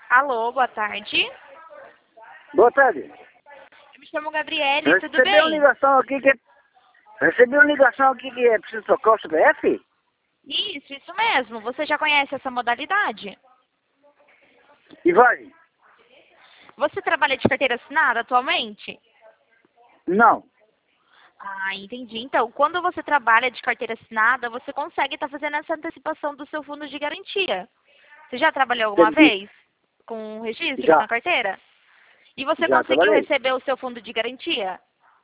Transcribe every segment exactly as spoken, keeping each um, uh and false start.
Alô, boa tarde. Boa tarde. Eu me chamo Gabriele, Eu tudo recebi bem? uma ligação aqui que... Recebi uma ligação aqui que é preciso trocar o C P F? Isso, isso mesmo. Você já conhece essa modalidade? E vai? Você trabalha de carteira assinada atualmente? Não. Ah, entendi. Então, quando você trabalha de carteira assinada, você consegue estar fazendo essa antecipação do seu fundo de garantia. Você já trabalhou alguma Entendi. vez com registro Já. na carteira? E você Já conseguiu trabalhei. receber o seu fundo de garantia?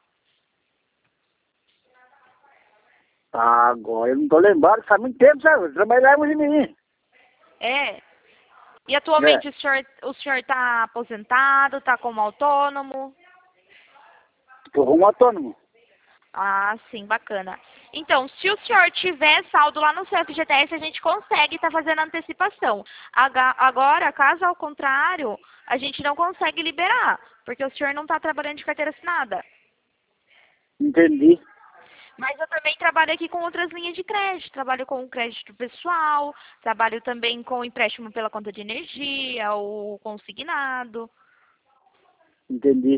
Agora eu não tô lembrado, faz muito tempo, sabe? Eu trabalhava em mim. É. E É. atualmente o senhor o senhor está aposentado, está como autônomo? Tô como autônomo. Ah, sim, bacana. Então, se o senhor tiver saldo lá no seu F G T S, a gente consegue estar fazendo antecipação. Aga- Agora, caso ao contrário, a gente não consegue liberar, porque o senhor não está trabalhando de carteira assinada. Entendi. Mas eu também trabalho aqui com outras linhas de crédito. Trabalho com crédito pessoal, trabalho também com empréstimo pela conta de energia, ou consignado. Entendi.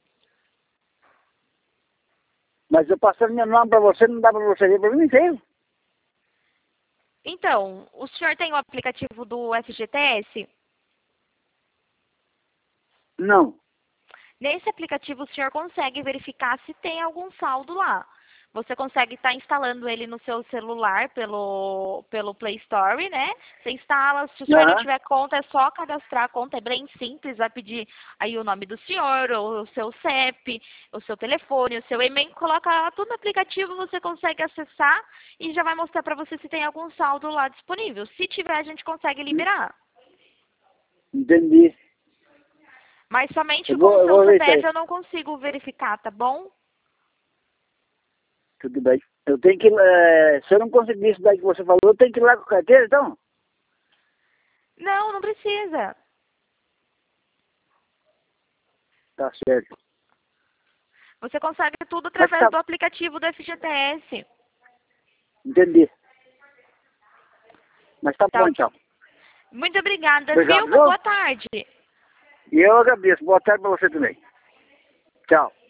Mas eu passando meu nome pra você, não dá pra você ver pra mim, tem? Então, o senhor tem o aplicativo do F G T S? Não. Nesse aplicativo, o senhor consegue verificar se tem algum saldo lá. Você consegue estar instalando ele no seu celular pelo, pelo Play Store, né? Você instala, se o senhor não Aham. tiver conta, é só cadastrar a conta, é bem simples, vai pedir aí o nome do senhor, o seu C E P, o seu telefone, o seu e-mail, coloca tudo no aplicativo, você consegue acessar e já vai mostrar para você se tem algum saldo lá disponível. Se tiver, a gente consegue liberar. Entendi. Mas somente Eu com vou, o eu seu vou ver isso C P F aí. eu não consigo verificar, tá bom? Tudo bem. Eu tenho que... É, se eu não conseguir isso daí que você falou, eu tenho que ir lá com a carteira, então? Não, não precisa. Tá certo. Você consegue tudo Mas através tá... do aplicativo do F G T S. Entendi. Mas tá Tá bom, ok. então. Muito obrigada, viu? Obrigado, Uma viu? boa tarde. E eu agradeço. Boa tarde pra você também. Tchau.